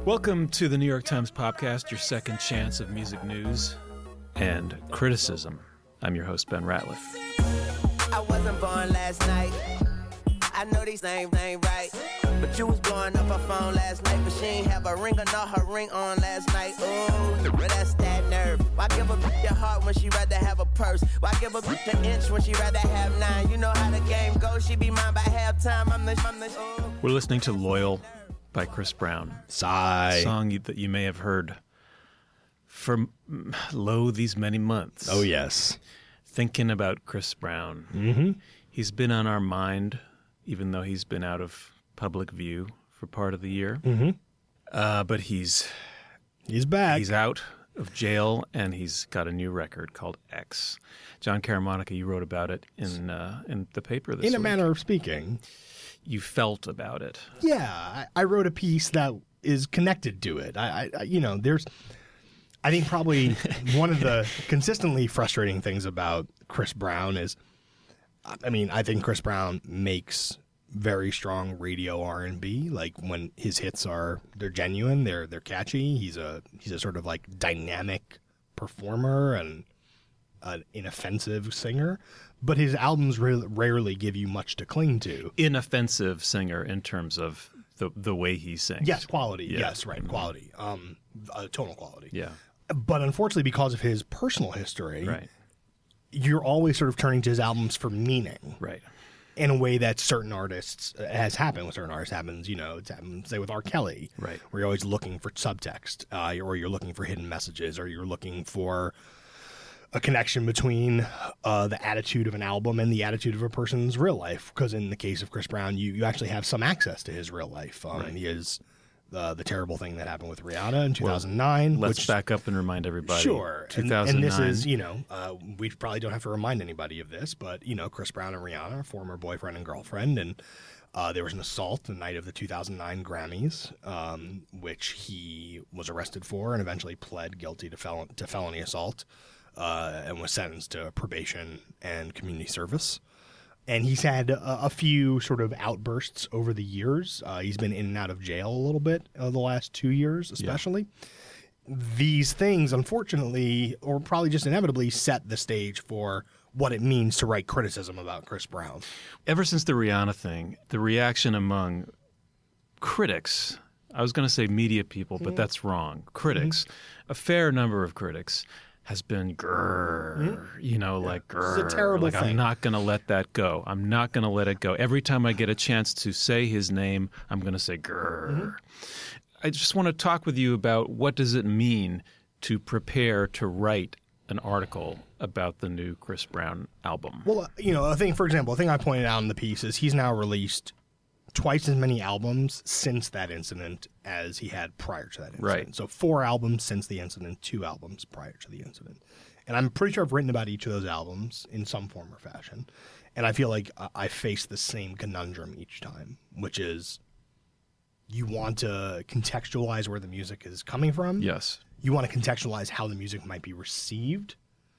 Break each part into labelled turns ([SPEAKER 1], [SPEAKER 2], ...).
[SPEAKER 1] Welcome to the New York Times Podcast, your second chance of music news and criticism. I'm your host, Ben Ratliff.
[SPEAKER 2] I wasn't born last night. I know these names ain't right. But you was blowing up her phone last night. But she ain't have a ring or not her ring on last night. Ooh, well, that's that nerve. Why give a bitch your heart when she rather have a purse? Why give a bitch an inch when she rather have 9? You know how the game goes. She be mine by halftime. I'm the ooh.
[SPEAKER 1] We're listening to Loyal by Chris Brown.
[SPEAKER 3] Sigh.
[SPEAKER 1] A song that you may have heard for these many months.
[SPEAKER 3] Oh, yes.
[SPEAKER 1] Thinking about Chris Brown.
[SPEAKER 3] Mm-hmm.
[SPEAKER 1] He's been on our mind, even though he's been out of public view for part of the year.
[SPEAKER 3] Mm-hmm.
[SPEAKER 1] But he's
[SPEAKER 3] back.
[SPEAKER 1] He's out of jail, and he's got a new record called X. John Caramonica, you wrote about it in the paper this week.
[SPEAKER 3] In a manner of speaking.
[SPEAKER 1] You felt about it.
[SPEAKER 3] Yeah, I wrote a piece that is connected to it. I think probably one of the consistently frustrating things about Chris Brown is, I think Chris Brown makes very strong radio R&B. Like when his hits they're genuine, they're catchy. He's a sort of like dynamic performer and an inoffensive singer. But his albums rarely give you much to cling to.
[SPEAKER 1] Inoffensive singer in terms of the way he sings.
[SPEAKER 3] Yes, quality.
[SPEAKER 1] Yeah.
[SPEAKER 3] Yes, right, quality. Tonal quality.
[SPEAKER 1] Yeah.
[SPEAKER 3] But unfortunately, because of his personal history,
[SPEAKER 1] Right.
[SPEAKER 3] You're always sort of turning to his albums for meaning.
[SPEAKER 1] Right.
[SPEAKER 3] In a way that certain artists has happened with certain artists. It's happened, say, with R. Kelly.
[SPEAKER 1] Right.
[SPEAKER 3] Where you're always looking for subtext, or you're looking for hidden messages, or you're looking for a connection between the attitude of an album and the attitude of a person's real life. Because in the case of Chris Brown, you actually have some access to his real life.
[SPEAKER 1] Right.
[SPEAKER 3] He is the terrible thing that happened with Rihanna in 2009.
[SPEAKER 1] Let's back up and remind everybody.
[SPEAKER 3] Sure.
[SPEAKER 1] 2009.
[SPEAKER 3] And this is, we probably don't have to remind anybody of this, but, Chris Brown and Rihanna, former boyfriend and girlfriend, and there was an assault the night of the 2009 Grammys, which he was arrested for and eventually pled guilty to felony assault. And was sentenced to probation and community service. And he's had a few sort of outbursts over the years. He's been in and out of jail a little bit the last 2 years, especially. Yeah. These things, unfortunately, or probably just inevitably, set the stage for what it means to write criticism about Chris Brown.
[SPEAKER 1] Ever since the Rihanna thing, the reaction among critics, I was going to say media people, but that's wrong. Critics, a fair number of critics, has been grrr, like grrr.
[SPEAKER 3] It's a terrible thing.
[SPEAKER 1] I'm not going to let that go. I'm not going to let it go. Every time I get a chance to say his name, I'm going to say grrr. Mm-hmm. I just want to talk with you about what does it mean to prepare to write an article about the new Chris Brown album.
[SPEAKER 3] Well, a thing I pointed out in the piece is he's now released twice as many albums since that incident as he had prior to that incident.
[SPEAKER 1] Right.
[SPEAKER 3] So 4 albums since the incident, 2 albums prior to the incident. And I'm pretty sure I've written about each of those albums in some form or fashion. And I feel like I face the same conundrum each time, which is you want to contextualize where the music is coming from.
[SPEAKER 1] Yes.
[SPEAKER 3] You want to contextualize how the music might be received.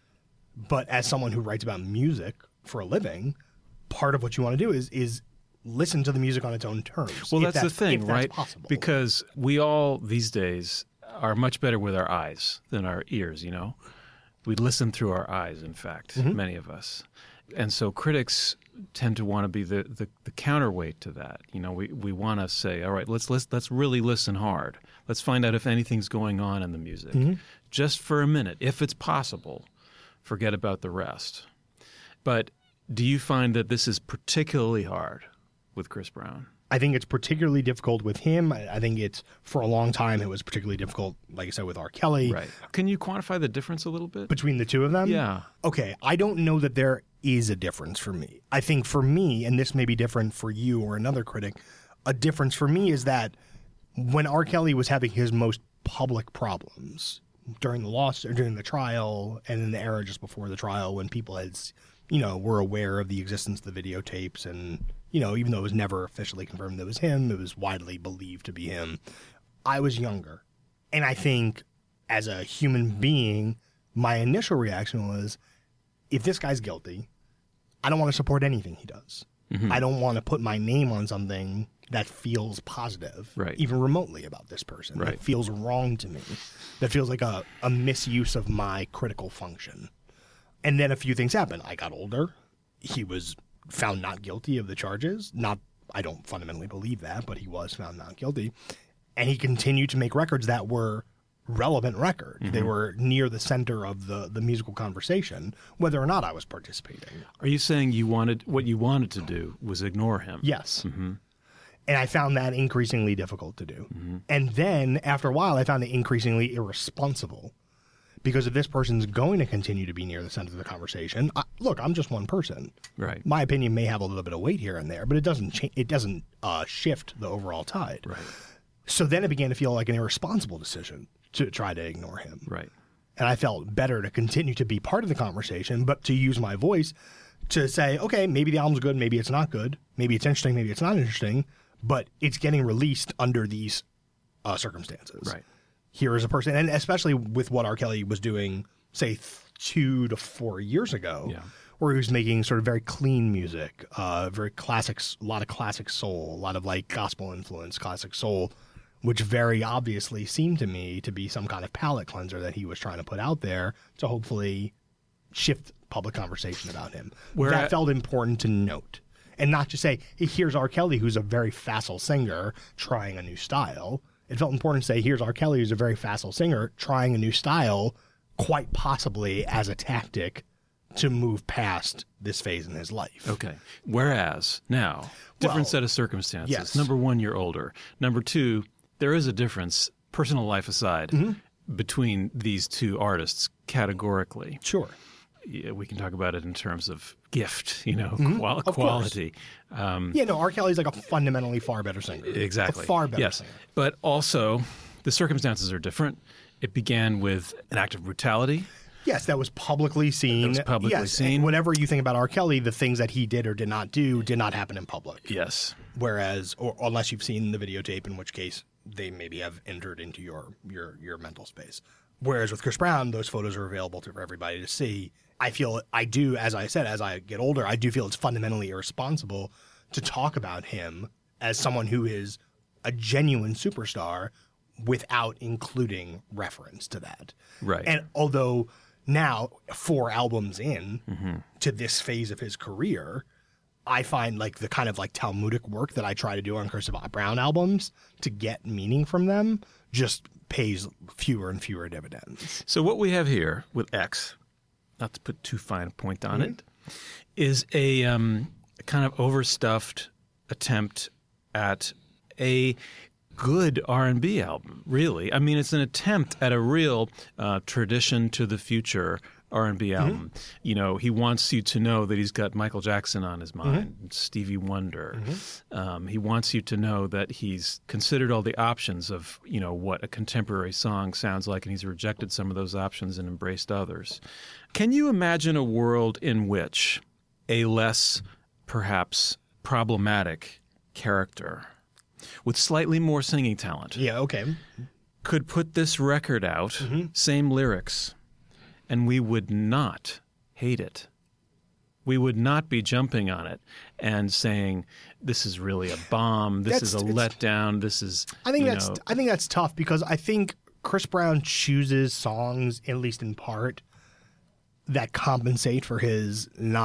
[SPEAKER 3] But as someone who writes about music for a living, part of what you want to do is listen to the music on its own terms.
[SPEAKER 1] Well, that's the thing, right?
[SPEAKER 3] Possible.
[SPEAKER 1] Because we all these days are much better with our eyes than our ears, We listen through our eyes, in fact, many of us. And so critics tend to want to be the counterweight to that. We want to say, all right, let's really listen hard. Let's find out if anything's going on in the music. Mm-hmm. Just for a minute, if it's possible, forget about the rest. But do you find that this is particularly hard with Chris Brown?
[SPEAKER 3] I think it's particularly difficult with him. I think for a long time, it was particularly difficult, like I said, with R. Kelly.
[SPEAKER 1] Right. Can you quantify the difference a little bit?
[SPEAKER 3] Between the two of them?
[SPEAKER 1] Yeah.
[SPEAKER 3] Okay, I don't know that there is a difference for me. I think for me, and this may be different for you or another critic, a difference for me is that when R. Kelly was having his most public problems during the lawsuit, during the trial, and in the era just before the trial when people were aware of the existence of the videotapes and even though it was never officially confirmed that it was him, it was widely believed to be him. I was younger. And I think as a human being, my initial reaction was, if this guy's guilty, I don't want to support anything he does. Mm-hmm. I don't want to put my name on something that feels positive,
[SPEAKER 1] Right.
[SPEAKER 3] even remotely about this person.
[SPEAKER 1] Right.
[SPEAKER 3] That feels wrong to me. That feels like a misuse of my critical function. And then a few things happened. I got older. He was found not guilty of the charges. I don't fundamentally believe that, but he was found not guilty. And he continued to make records that were relevant records. They were near the center of the musical conversation, whether or not I was participating.
[SPEAKER 1] Are you saying what you wanted to do was ignore him?
[SPEAKER 3] Yes. And I found that increasingly difficult to do. And then after a while, I found it increasingly irresponsible. Because if this person's going to continue to be near the center of the conversation, look, I'm just one person.
[SPEAKER 1] Right.
[SPEAKER 3] My opinion may have a little bit of weight here and there, but it doesn't shift the overall tide.
[SPEAKER 1] Right.
[SPEAKER 3] So then it began to feel like an irresponsible decision to try to ignore him.
[SPEAKER 1] Right.
[SPEAKER 3] And I felt better to continue to be part of the conversation, but to use my voice to say, okay, maybe the album's good, maybe it's not good, maybe it's interesting, maybe it's not interesting, but it's getting released under these circumstances.
[SPEAKER 1] Right.
[SPEAKER 3] Here is a person, and especially with what R. Kelly was doing, say, 2 to 4 years ago,
[SPEAKER 1] Yeah.
[SPEAKER 3] where he was making sort of very clean music, very classics, a lot of classic soul, a lot of like gospel influence, classic soul, which very obviously seemed to me to be some kind of palate cleanser that he was trying to put out there to hopefully shift public conversation about him. That felt important to note. And not just say, hey, here's R. Kelly, who's a very facile singer, trying a new style. It felt important to say, here's R. Kelly, who's a very facile singer, trying a new style, quite possibly as a tactic to move past this phase in his life.
[SPEAKER 1] Okay. Whereas now, different set of circumstances.
[SPEAKER 3] Yes.
[SPEAKER 1] Number one, you're older. Number two, there is a difference, personal life aside, between these two artists categorically.
[SPEAKER 3] Sure.
[SPEAKER 1] Yeah, we can talk about it in terms of gift,
[SPEAKER 3] Of
[SPEAKER 1] quality.
[SPEAKER 3] R. Kelly's like a fundamentally far better singer.
[SPEAKER 1] Exactly.
[SPEAKER 3] A far better
[SPEAKER 1] yes.
[SPEAKER 3] singer.
[SPEAKER 1] But also, the circumstances are different. It began with an act of brutality.
[SPEAKER 3] Yes, that was publicly seen.
[SPEAKER 1] seen.
[SPEAKER 3] Whatever you think about R. Kelly, the things that he did or did not do did not happen in public.
[SPEAKER 1] Yes.
[SPEAKER 3] Whereas, or unless you've seen the videotape, in which case they maybe have entered into your mental space. Whereas with Chris Brown, those photos are available for everybody to see. As I said, as I get older, I do feel it's fundamentally irresponsible to talk about him as someone who is a genuine superstar without including reference to that.
[SPEAKER 1] Right.
[SPEAKER 3] And although now, 4 albums in to this phase of his career, I find like the kind of like Talmudic work that I try to do on Chris Brown albums to get meaning from them just pays fewer and fewer dividends.
[SPEAKER 1] So what we have here with X, not to put too fine a point on it, is a kind of overstuffed attempt at a good R&B album, really. I mean, it's an attempt at a real tradition to the future R&B album. He wants you to know that he's got Michael Jackson on his mind, Stevie Wonder. He wants you to know that he's considered all the options of, what a contemporary song sounds like, and he's rejected some of those options and embraced others. Can you imagine a world in which a less, perhaps, problematic character with slightly more singing talent could put this record out, same lyrics, and we would not hate it? We would not be jumping on it and saying, this is really a bomb, this is a letdown, this is,
[SPEAKER 3] I think that's tough because I think Chris Brown chooses songs, at least in part, that compensate for his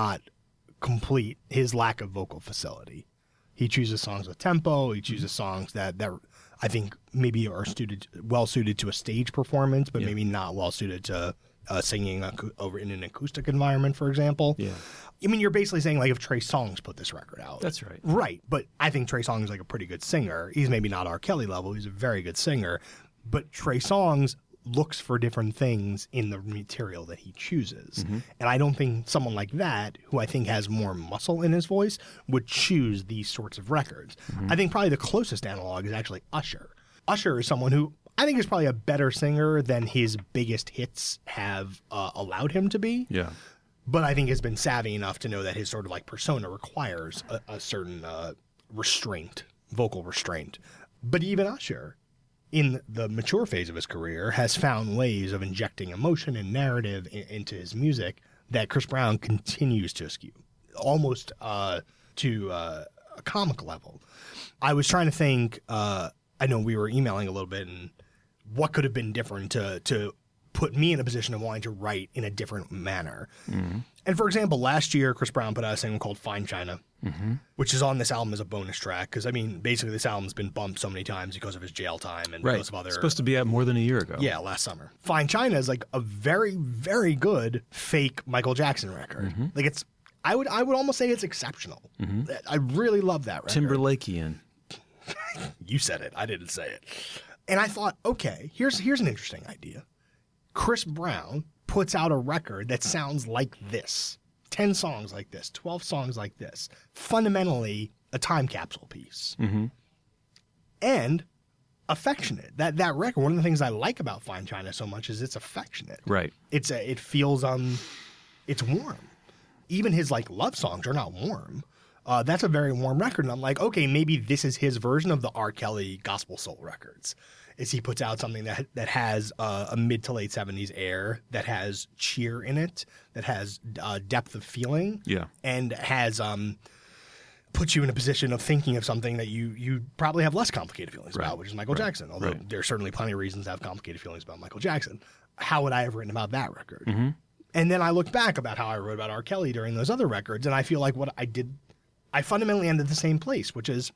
[SPEAKER 3] his lack of vocal facility. He chooses songs with tempo. He chooses songs that I think maybe are well suited to a stage performance, but maybe not well suited to singing over in an acoustic environment, for example.
[SPEAKER 1] Yeah.
[SPEAKER 3] I mean, you're basically saying like if Trey Songz put this record out.
[SPEAKER 1] That's right.
[SPEAKER 3] Right, but I think Trey Songz is like a pretty good singer. He's maybe not R. Kelly level. He's a very good singer, but Trey Songz looks for different things in the material that he chooses. And I don't think someone like that, who I think has more muscle in his voice, would choose these sorts of records. I think probably the closest analog is actually Usher. Usher is someone who I think is probably a better singer than his biggest hits have allowed him to be.
[SPEAKER 1] Yeah.
[SPEAKER 3] But I think has been savvy enough to know that his sort of like persona requires a certain restraint, vocal restraint. But even Usher, in the mature phase of his career, has found ways of injecting emotion and narrative into his music that Chris Brown continues to eschew, almost to a comic level. I was trying to think, I know we were emailing a little bit, and what could have been different to put me in a position of wanting to write in a different manner. Mm-hmm. And for example, last year, Chris Brown put out a single called Fine China, which is on this album as a bonus track. Because, I mean, basically this album's been bumped so many times because of his jail time and because of other...
[SPEAKER 1] It's supposed to be out more than a year ago.
[SPEAKER 3] Yeah, last summer. Fine China is like a very, very good fake Michael Jackson record. Mm-hmm. Like it's... I would almost say it's exceptional. Mm-hmm. I really love that record.
[SPEAKER 1] Timberlakean.
[SPEAKER 3] You said it. I didn't say it. And I thought, okay, here's an interesting idea. Chris Brown puts out a record that sounds like this. 10 songs like this, 12 songs like this. Fundamentally a time capsule piece. Mm-hmm. And affectionate. That record, one of the things I like about Fine China so much is it's affectionate.
[SPEAKER 1] Right.
[SPEAKER 3] It feels it's warm. Even his like love songs are not warm. That's a very warm record. And I'm like, okay, maybe this is his version of the R. Kelly gospel soul records. Is he puts out something that has a mid to late 70s air, that has cheer in it, that has depth of feeling, and has puts you in a position of thinking of something that you probably have less complicated feelings about, which is Michael Jackson. Although there's certainly plenty of reasons to have complicated feelings about Michael Jackson. How would I have written about that record? Mm-hmm. And then I look back about how I wrote about R. Kelly during those other records, and I feel like what I did, I fundamentally ended the same place, which is,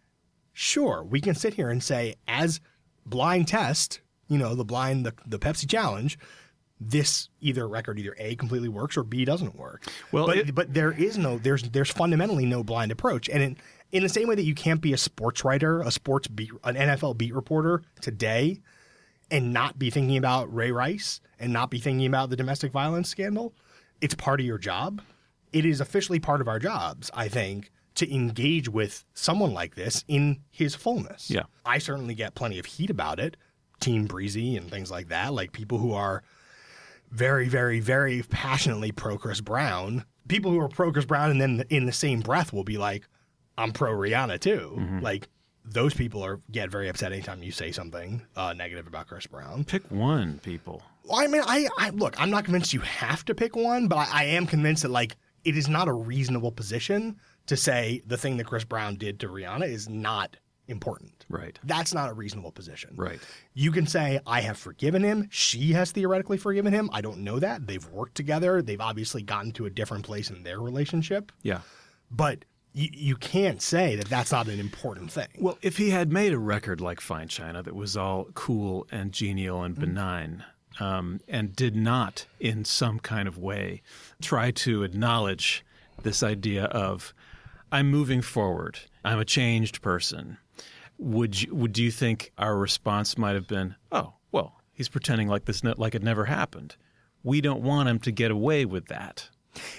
[SPEAKER 3] sure, we can sit here and say, as blind test, the Pepsi challenge, this record either A, completely works, or B, doesn't work. Well, but there's fundamentally no blind approach. And in the same way that you can't be a sports writer, an NFL beat reporter today and not be thinking about Ray Rice and not be thinking about the domestic violence scandal, it's part of your job. It is officially part of our jobs, I think, to engage with someone like this in his fullness. Yeah. I certainly get plenty of heat about it, Team Breezy and things like that, like people who are very, very, very passionately pro Chris Brown. People who are pro Chris Brown and then in the same breath will be like, I'm pro Rihanna too. Mm-hmm. Like, those people get very upset anytime you say something negative about Chris Brown.
[SPEAKER 1] Pick one, people.
[SPEAKER 3] Well, I mean, look, I'm not convinced you have to pick one, but I am convinced that, like, it is not a reasonable position to say the thing that Chris Brown did to Rihanna is not important.
[SPEAKER 1] Right.
[SPEAKER 3] That's not a reasonable position.
[SPEAKER 1] Right.
[SPEAKER 3] You can say, I have forgiven him. She has theoretically forgiven him. I don't know that. They've worked together. They've obviously gotten to a different place in their relationship. Yeah. But you can't say that that's not an important thing.
[SPEAKER 1] Well, if he had made a record like Fine China that was all cool and genial and benign, and did not in some kind of way try to acknowledge this idea of, I'm moving forward, I'm a changed person, would you think our response might have been, oh, well, he's pretending like it never happened. We don't want him to get away with that.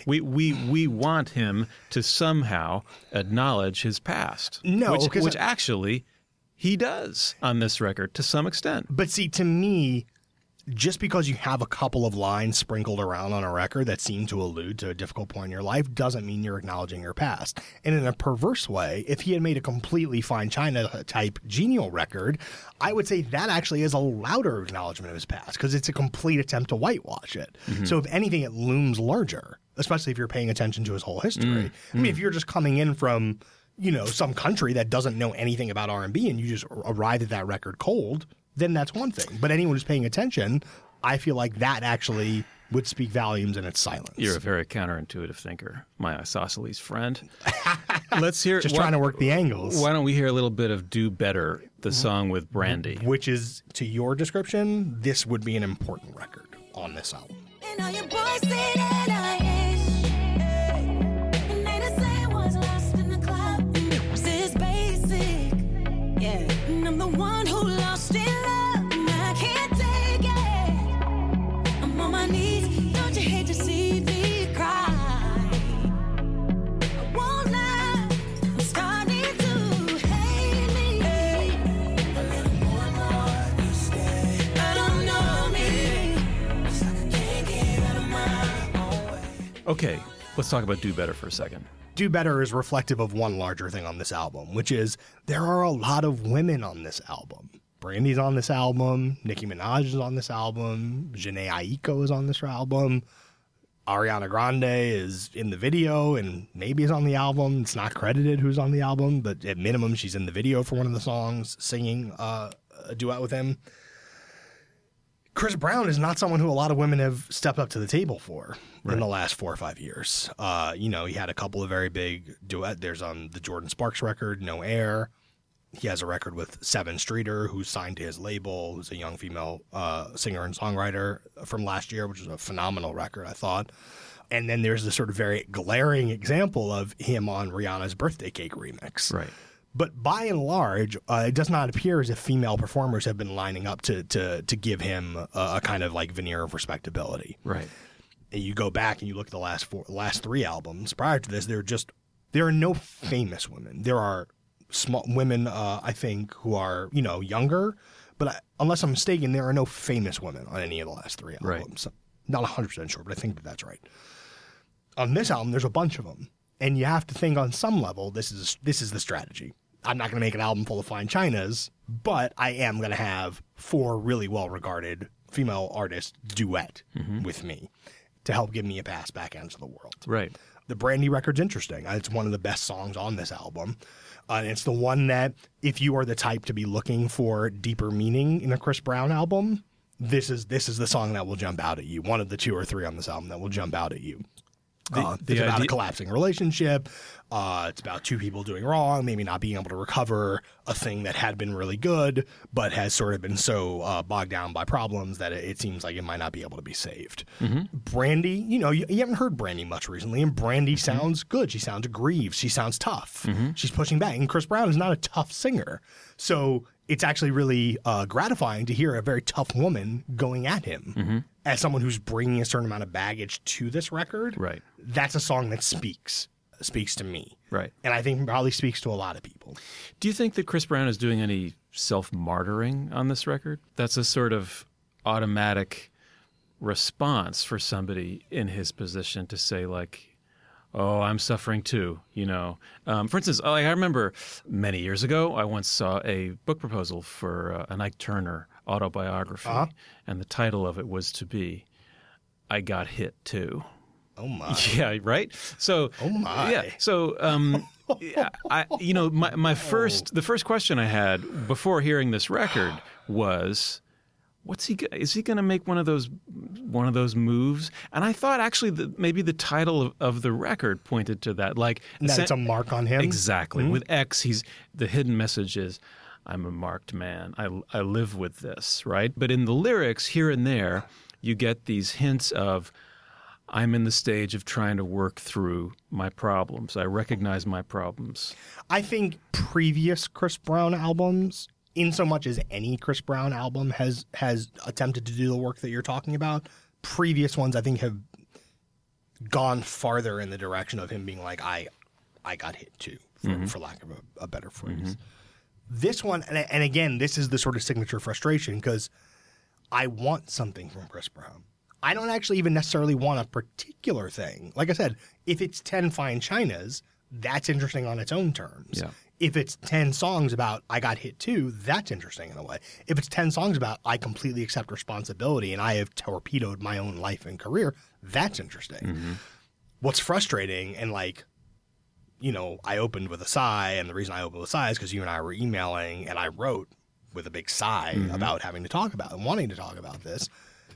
[SPEAKER 1] We want him to somehow acknowledge his past.
[SPEAKER 3] No,
[SPEAKER 1] which actually he does on this record to some extent.
[SPEAKER 3] But see, to me, just because you have a couple of lines sprinkled around on a record that seem to allude to a difficult point in your life doesn't mean you're acknowledging your past. And in a perverse way, if he had made a completely Fine China type genial record, I would say that actually is a louder acknowledgement of his past because it's a complete attempt to whitewash it. Mm-hmm. So if anything, it looms larger, especially if you're paying attention to his whole history. Mm-hmm. I mean, if you're just coming in from, some country that doesn't know anything about R&B and you just arrive at that record cold, then that's one thing. But anyone who's paying attention, I feel like that actually would speak volumes in its silence.
[SPEAKER 1] You're a very counterintuitive thinker, my isosceles friend. Let's hear...
[SPEAKER 3] Just trying to work the angles.
[SPEAKER 1] Why don't we hear a little bit of Do Better, the song with Brandy.
[SPEAKER 3] Which is, to your description, this would be an important record on this album. And all your boys say that I ain't. And they the same ones lost in the club. This basic. Yeah. And I'm the one who lost it.
[SPEAKER 1] Okay, let's talk about Do Better for a second.
[SPEAKER 3] Do Better is reflective of one larger thing on this album, which is there are a lot of women on this album. Brandy's on this album. Nicki Minaj is on this album. Jhené Aiko is on this album. Ariana Grande is in the video and maybe is on the album. It's not credited who's on the album, but at minimum, she's in the video for one of the songs, singing a duet with him. Chris Brown is not someone who a lot of women have stepped up to the table for in the last 4 or 5 years. He had a couple of very big duet. There's on the Jordan Sparks record, No Air. He has a record with Seven Streeter, who's signed to his label, who's a young female singer and songwriter from last year, which was a phenomenal record, I thought. And then there's this sort of very glaring example of him on Rihanna's Birthday Cake remix.
[SPEAKER 1] Right.
[SPEAKER 3] But by and large, it does not appear as if female performers have been lining up to give him a kind of like veneer of respectability.
[SPEAKER 1] Right.
[SPEAKER 3] And you go back and you look at the last 3 albums prior to this, there are no famous women. There are small women, I think, who are, younger. But unless I'm mistaken, there are no famous women on any of the last 3 albums. Right. Not 100% sure, but I think that's right. On this album, there's a bunch of them. And you have to think on some level, this is the strategy. I'm not going to make an album full of fine chinas, but I am going to have 4 really well-regarded female artists duet with me to help give me a pass back into the world.
[SPEAKER 1] Right.
[SPEAKER 3] The Brandy record's interesting. It's one of the best songs on this album. And it's the one that, if you are the type to be looking for deeper meaning in a Chris Brown album, this is the song that will jump out at you. One of the 2 or 3 on this album that will jump out at you. It's about a collapsing relationship. It's about 2 people doing wrong, maybe not being able to recover a thing that had been really good, but has sort of been so bogged down by problems that it seems like it might not be able to be saved. Brandy, you haven't heard Brandy much recently, and Brandy sounds good. She sounds aggrieved. She sounds tough. She's pushing back. And Chris Brown is not a tough singer. So it's actually really gratifying to hear a very tough woman going at him. As someone who's bringing a certain amount of baggage to this record,
[SPEAKER 1] right.
[SPEAKER 3] That's a song that speaks to me.
[SPEAKER 1] Right.
[SPEAKER 3] And I think probably speaks to a lot of people.
[SPEAKER 1] Do you think that Chris Brown is doing any self-martyring on this record? That's a sort of automatic response for somebody in his position to say, like, oh, I'm suffering too, For instance, I remember many years ago, I once saw a book proposal for an Ike Turner autobiography, and the title of it was to be, I Got Hit Too.
[SPEAKER 3] Oh, my.
[SPEAKER 1] Yeah, right? So,
[SPEAKER 3] oh, my.
[SPEAKER 1] Yeah, so, the first question I had before hearing this record was, is he going to make one of those moves? And I thought actually that maybe the title of the record pointed to that, like
[SPEAKER 3] that it's a mark on him.
[SPEAKER 1] Exactly. With X, the hidden message is, I'm a marked man. I live with this, right? But in the lyrics here and there, you get these hints of, I'm in the stage of trying to work through my problems. I recognize my problems.
[SPEAKER 3] I think previous Chris Brown albums, in so much as any Chris Brown album has attempted to do the work that you're talking about, previous ones I think have gone farther in the direction of him being like, I got hit too, for lack of a better phrase. This one, and again, this is the sort of signature frustration because I want something from Chris Brown. I don't actually even necessarily want a particular thing. Like I said, if it's 10 fine chinas, that's interesting on its own terms.
[SPEAKER 1] Yeah.
[SPEAKER 3] If it's 10 songs about I got hit too, that's interesting in a way. If it's 10 songs about I completely accept responsibility and I have torpedoed my own life and career, that's interesting. What's frustrating and I opened with a sigh, and the reason I opened with a sigh is because you and I were emailing and I wrote with a big sigh about having to talk about and wanting to talk about this.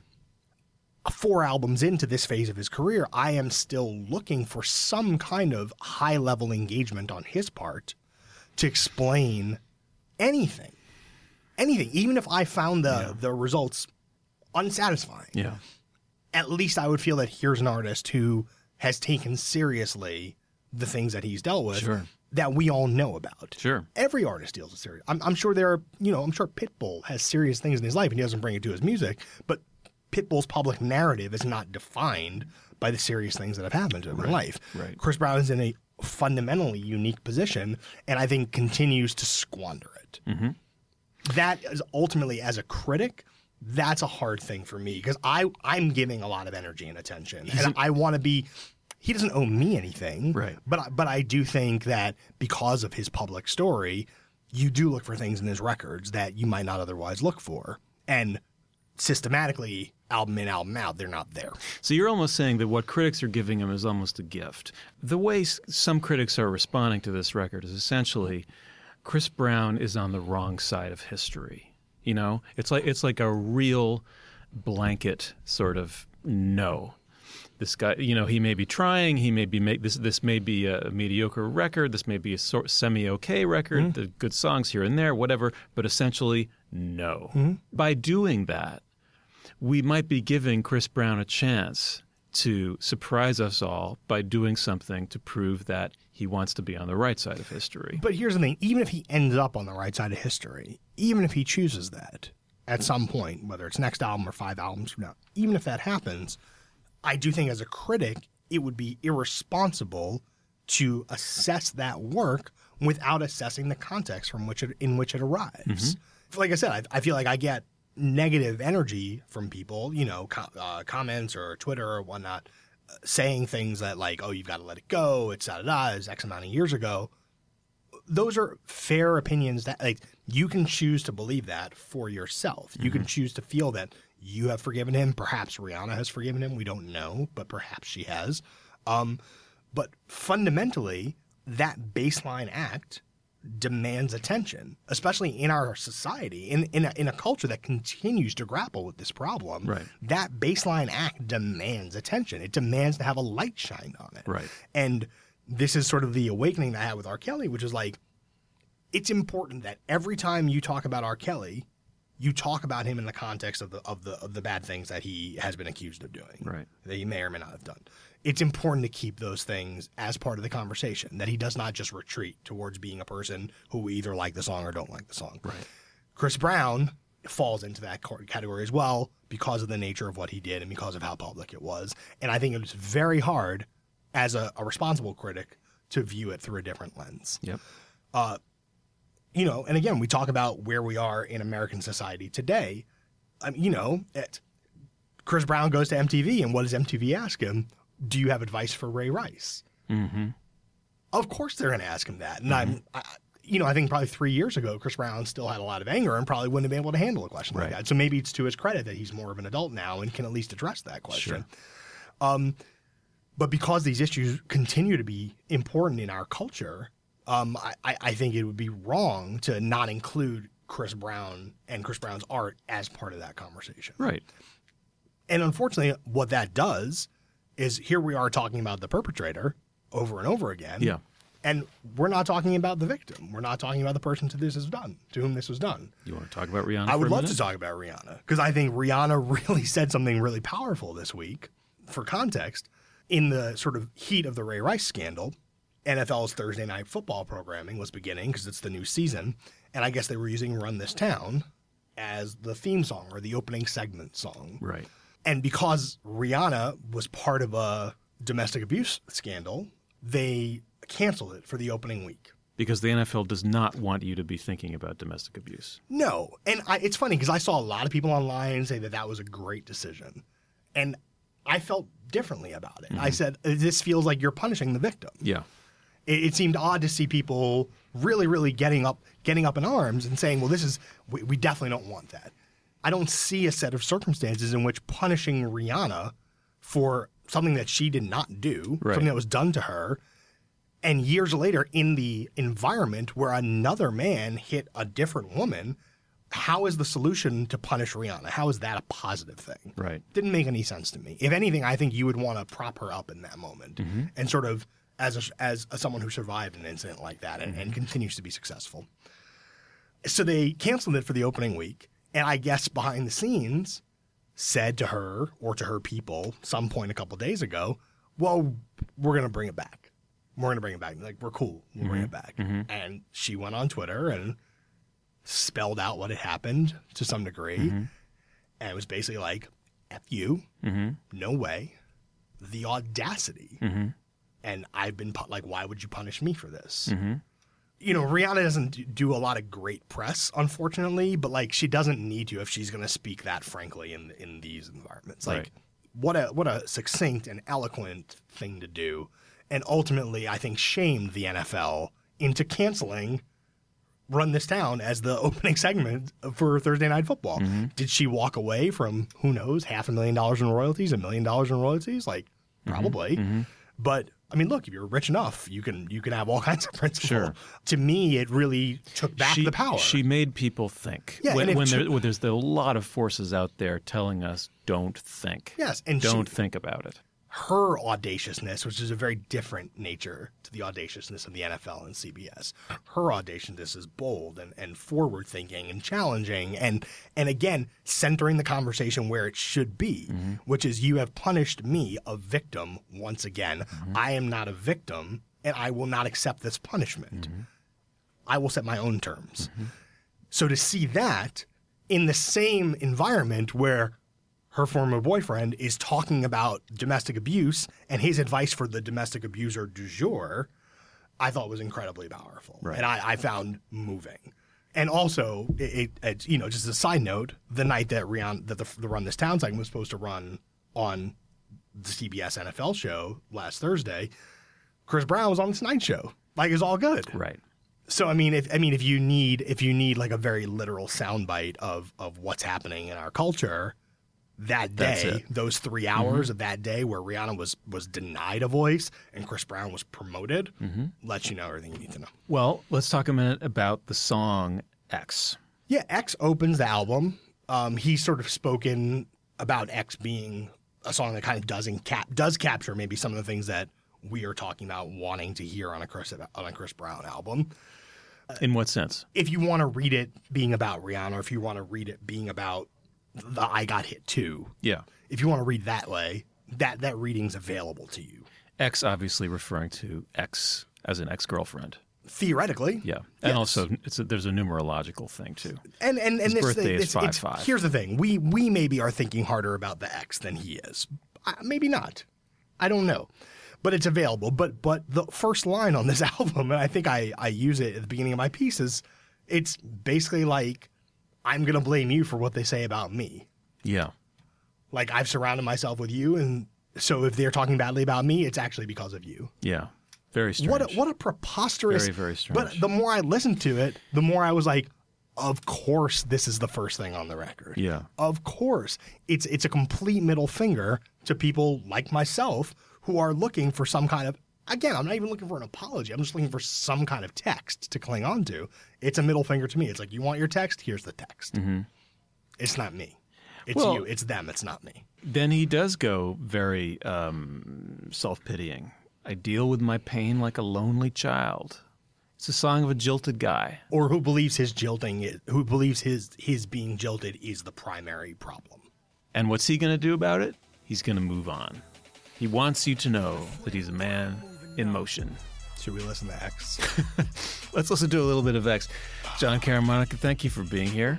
[SPEAKER 3] 4 albums into this phase of his career, I am still looking for some kind of high-level engagement on his part to explain anything. Even if I found the results unsatisfying.
[SPEAKER 1] Yeah.
[SPEAKER 3] At least I would feel that here's an artist who has taken seriously the things that he's dealt with that we all know about.
[SPEAKER 1] Sure.
[SPEAKER 3] Every artist deals with serious. I'm sure there are, I'm sure Pitbull has serious things in his life and he doesn't bring it to his music, but Pitbull's public narrative is not defined by the serious things that have happened to him in life.
[SPEAKER 1] Right.
[SPEAKER 3] Chris Brown is in a fundamentally unique position and I think continues to squander it. That is ultimately, as a critic, that's a hard thing for me because I'm giving a lot of energy and attention. And I want to be – he doesn't owe me anything.
[SPEAKER 1] Right.
[SPEAKER 3] But I do think that because of his public story, you do look for things in his records that you might not otherwise look for. And systematically, album in, album out, they're not there.
[SPEAKER 1] So you're almost saying that what critics are giving him is almost a gift. The way some critics are responding to this record is essentially Chris Brown is on the wrong side of history. You know, it's like a real blanket sort of no. This guy, you know, he may be trying. He may be this may be a mediocre record. This may be a semi-okay record. The good songs here and there, whatever. But essentially, no. By doing that, we might be giving Chris Brown a chance to surprise us all by doing something to prove that he wants to be on the right side of history.
[SPEAKER 3] But here's the thing. Even if he ends up on the right side of history, even if he chooses that at some point, whether it's next album or 5 albums from now, even if that happens, I do think as a critic, it would be irresponsible to assess that work without assessing the context from in which it arrives. Like I said, I feel like I get negative energy from people, you know, comments or Twitter or whatnot, saying things that like, oh, you've got to let it go, it's it's X amount of years ago. Those are fair opinions that like you can choose to believe that for yourself. You can choose to feel that you have forgiven him. Perhaps Rihanna has forgiven him. We don't know, but perhaps she has. But fundamentally, that baseline act demands attention, especially in our society, in a culture that continues to grapple with this problem.
[SPEAKER 1] Right.
[SPEAKER 3] That baseline act demands attention. It demands to have a light shined on it.
[SPEAKER 1] Right.
[SPEAKER 3] And this is sort of the awakening that I had with R. Kelly, which is like, it's important that every time you talk about R. Kelly, you talk about him in the context of the bad things that he has been accused of doing,
[SPEAKER 1] Right.
[SPEAKER 3] that he may or may not have done. It's important to keep those things as part of the conversation, that he does not just retreat towards being a person who either like the song or don't like the song.
[SPEAKER 1] Right.
[SPEAKER 3] Chris Brown falls into that category as well because of the nature of what he did and because of how public it was. And I think it's very hard as a responsible critic to view it through a different lens.
[SPEAKER 1] Yep.
[SPEAKER 3] You know, and again, we talk about where we are in American society today. You know, Chris Brown goes to MTV, and what does MTV ask him? Do you have advice for Ray Rice? Of course they're going to ask him that. And I think probably 3 years ago, Chris Brown still had a lot of anger and probably wouldn't have been able to handle a question like that. So maybe it's to his credit that he's more of an adult now and can at least address that question. Sure. But because these issues continue to be important in our culture, I think it would be wrong to not include Chris Brown and Chris Brown's art as part of that conversation.
[SPEAKER 1] Right.
[SPEAKER 3] And unfortunately, what that does is here we are talking about the perpetrator over and over again.
[SPEAKER 1] Yeah.
[SPEAKER 3] And we're not talking about the victim. We're not talking about the person to whom this was done.
[SPEAKER 1] You want to talk about Rihanna?
[SPEAKER 3] I would love to talk about Rihanna because I think Rihanna really said something really powerful this week. For context, in the sort of heat of the Ray Rice scandal, NFL's Thursday Night Football programming was beginning because it's the new season, and I guess they were using Run This Town as the theme song or the opening segment song.
[SPEAKER 1] Right.
[SPEAKER 3] And because Rihanna was part of a domestic abuse scandal, they canceled it for the opening week.
[SPEAKER 1] Because the NFL does not want you to be thinking about domestic abuse.
[SPEAKER 3] No. And it's funny because I saw a lot of people online say that was a great decision. And I felt differently about it. I said, this feels like you're punishing the victim.
[SPEAKER 1] Yeah.
[SPEAKER 3] It seemed odd to see people really, really getting up in arms and saying, well, we definitely don't want that. I don't see a set of circumstances in which punishing Rihanna for something that she did not do, something that was done to her, and years later in the environment where another man hit a different woman, how is the solution to punish Rihanna? How is that a positive thing?
[SPEAKER 1] Right.
[SPEAKER 3] Didn't make any sense to me. If anything, I think you would want to prop her up in that moment and sort of as someone who survived an incident like that and continues to be successful. So they canceled it for the opening week. And I guess behind the scenes said to her or to her people some point a couple days ago, well, we're going to bring it back. We're going to bring it back. Like, we're cool. We'll bring it back. And she went on Twitter and spelled out what had happened to some degree. And it was basically like, F you, no way, the audacity. And I've been like, why would you punish me for this? You know, Rihanna doesn't do a lot of great press, unfortunately, but like she doesn't need to if she's going to speak that frankly in these environments. Like, what a succinct and eloquent thing to do, and ultimately, I think shamed the NFL into canceling Run This Town as the opening segment for Thursday Night Football.
[SPEAKER 1] Mm-hmm.
[SPEAKER 3] Did she walk away from, who knows, $500,000 in royalties, $1 million in royalties? Like, probably.
[SPEAKER 1] Mm-hmm.
[SPEAKER 3] But I mean, look, if you're rich enough, you can have all kinds of principle.
[SPEAKER 1] Sure.
[SPEAKER 3] To me, it really took back the power.
[SPEAKER 1] She made people think.
[SPEAKER 3] Yeah,
[SPEAKER 1] when there's a lot of forces out there telling us don't think.
[SPEAKER 3] Yes, and
[SPEAKER 1] don't think about it.
[SPEAKER 3] Her audaciousness, which is a very different nature to the audaciousness of the NFL and CBS. Her audaciousness is bold and forward-thinking and challenging and again, centering the conversation where it should be, which is you have punished me, a victim, once again. I am not a victim, and I will not accept this punishment. I will set my own terms. So to see that in the same environment where her former boyfriend is talking about domestic abuse and his advice for the domestic abuser du jour, I thought was incredibly powerful.
[SPEAKER 1] Right.
[SPEAKER 3] And I found moving. And also, it you know, just as a side note, the night that the Run This Town segment was supposed to run on the CBS NFL show last Thursday, Chris Brown was on the Tonight Show. Like, it's all good.
[SPEAKER 1] Right.
[SPEAKER 3] So if you need like a very literal soundbite of what's happening in our culture, that day, those 3 hours of that day where Rihanna was denied a voice and Chris Brown was promoted, lets you know everything you need to know.
[SPEAKER 1] Well, let's talk a minute about the song X.
[SPEAKER 3] Yeah, X opens the album. He's sort of spoken about X being a song that kind of does capture maybe some of the things that we are talking about wanting to hear on a Chris Brown album.
[SPEAKER 1] In what sense?
[SPEAKER 3] If you want to read it being about Rihanna, or if you want to read it being about the I Got Hit Too.
[SPEAKER 1] Yeah.
[SPEAKER 3] If you want to read that way, that reading's available to you.
[SPEAKER 1] X obviously referring to X as an ex-girlfriend.
[SPEAKER 3] Theoretically.
[SPEAKER 1] Yeah.
[SPEAKER 3] Yes.
[SPEAKER 1] And also there's a numerological thing too.
[SPEAKER 3] And
[SPEAKER 1] his birthday is 5/5.
[SPEAKER 3] Here's the thing. We maybe are thinking harder about the X than he is. Maybe not. I don't know. But it's available. But the first line on this album, and I think I use it at the beginning of my piece, is it's basically like, I'm going to blame you for what they say about me.
[SPEAKER 1] Yeah.
[SPEAKER 3] Like, I've surrounded myself with you, and so if they're talking badly about me, it's actually because of you.
[SPEAKER 1] Yeah. Very strange.
[SPEAKER 3] What a preposterous...
[SPEAKER 1] Very, very strange.
[SPEAKER 3] But the more I listened to it, the more I was like, of course this is the first thing on the record.
[SPEAKER 1] Yeah.
[SPEAKER 3] Of course. It's a complete middle finger to people like myself who are looking for some kind of... Again, I'm not even looking for an apology. I'm just looking for some kind of text to cling on to. It's a middle finger to me. It's like, you want your text? Here's the text. It's not me. It's you. It's them. It's not me.
[SPEAKER 1] Then he does go very self-pitying. I deal with my pain like a lonely child. It's a song of a jilted guy.
[SPEAKER 3] Or who believes his being jilted is the primary problem.
[SPEAKER 1] And what's he going to do about it? He's going to move on. He wants you to know that he's a man in motion.
[SPEAKER 3] Should we listen to X?
[SPEAKER 1] Let's listen to a little bit of X. John Caramonica, thank you for being here.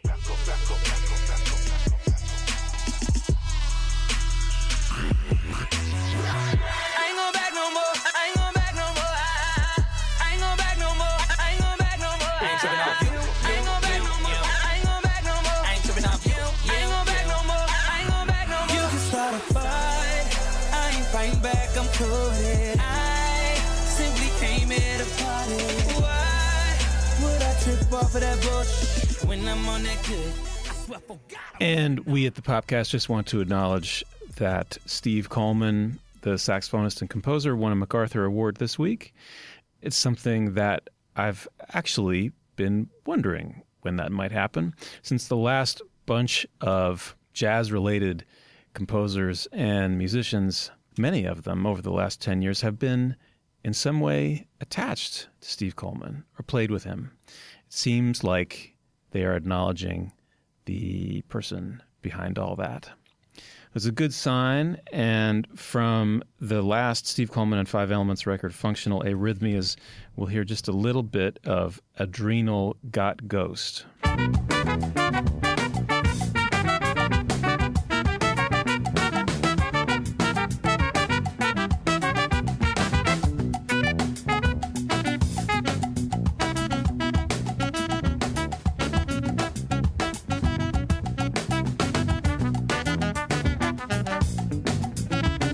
[SPEAKER 1] And we at the Popcast just want to acknowledge that Steve Coleman, the saxophonist and composer, won a MacArthur Award this week. It's something that I've actually been wondering when that might happen, since the last bunch of jazz-related composers and musicians, many of them over the last 10 years, have been in some way attached to Steve Coleman or played with him. It seems like they are acknowledging the person behind all that. It's a good sign, and from the last Steve Coleman and Five Elements record, Functional Arrhythmias, we'll hear just a little bit of Adrenal Got Ghost.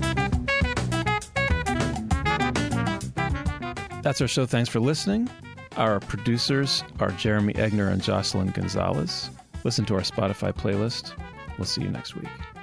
[SPEAKER 1] That's our show. Thanks for listening. Our producers are Jeremy Egner and Jocelyn Gonzalez. Listen to our Spotify playlist. We'll see you next week.